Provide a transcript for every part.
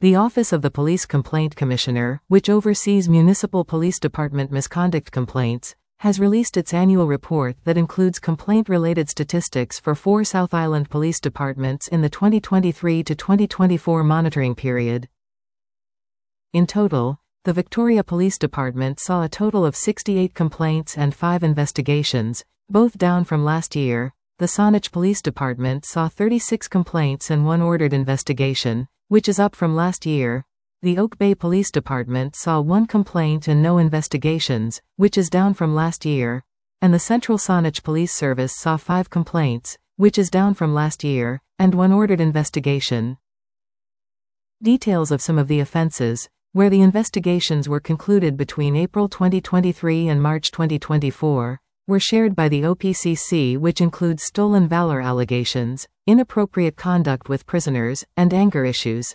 The Office of the Police Complaint Commissioner, which oversees municipal police department misconduct complaints, has released its annual report that includes complaint-related statistics for 4 South Island police departments in the 2023 to 2024 monitoring period. In total, the Victoria Police Department saw a total of 68 complaints and 5 investigations, both down from last year. The Saanich Police Department saw 36 complaints and 1 ordered investigation, which is up from last year. The Oak Bay Police Department saw 1 complaint and no investigations, which is down from last year. And the Central Saanich Police Service saw 5 complaints, which is down from last year, and 1 ordered investigation. Details of some of the offenses, where the investigations were concluded between April 2023 and March 2024, were shared by the OPCC, which includes stolen valor allegations, inappropriate conduct with prisoners, and anger issues.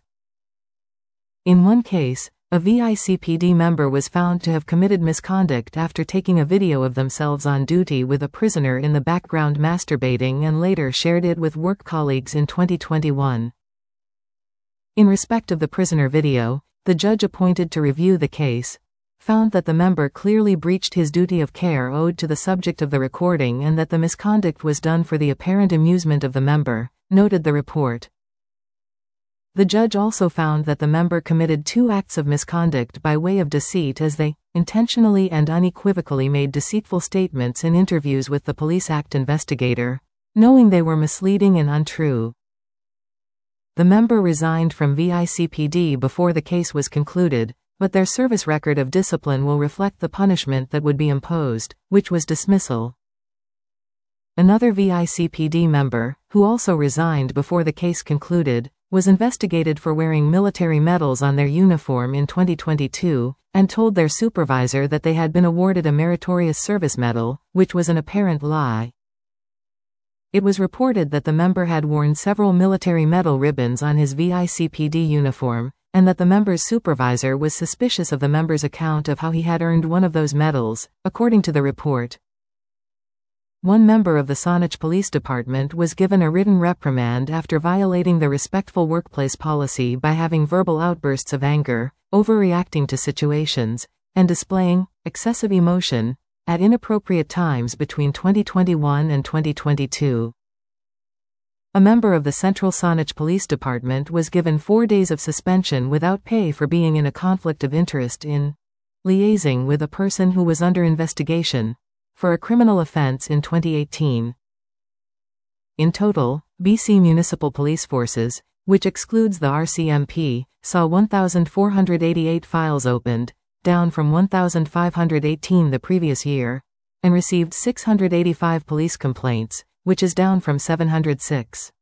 In one case, a VICPD member was found to have committed misconduct after taking a video of themselves on duty with a prisoner in the background masturbating and later shared it with work colleagues in 2021. In respect of the prisoner video, the judge appointed to review the case found that the member clearly breached his duty of care owed to the subject of the recording and that the misconduct was done for the apparent amusement of the member, noted the report. The judge also found that the member committed 2 acts of misconduct by way of deceit, as they intentionally and unequivocally made deceitful statements in interviews with the Police Act investigator, knowing they were misleading and untrue. The member resigned from VICPD before the case was concluded, but their service record of discipline will reflect the punishment that would be imposed, which was dismissal. Another VICPD member, who also resigned before the case concluded, was investigated for wearing military medals on their uniform in 2022, and told their supervisor that they had been awarded a meritorious service medal, which was an apparent lie. It was reported that the member had worn several military medal ribbons on his VICPD uniform, and that the member's supervisor was suspicious of the member's account of how he had earned one of those medals, according to the report. One member of the Saanich Police Department was given a written reprimand after violating the respectful workplace policy by having verbal outbursts of anger, overreacting to situations, and displaying excessive emotion at inappropriate times between 2021 and 2022. A member of the Central Saanich Police Department was given 4 days of suspension without pay for being in a conflict of interest in liaising with a person who was under investigation for a criminal offense in 2018. In total, BC Municipal Police Forces, which excludes the RCMP, saw 1,488 files opened, down from 1,518 the previous year, and received 685 police complaints, which is down from 706.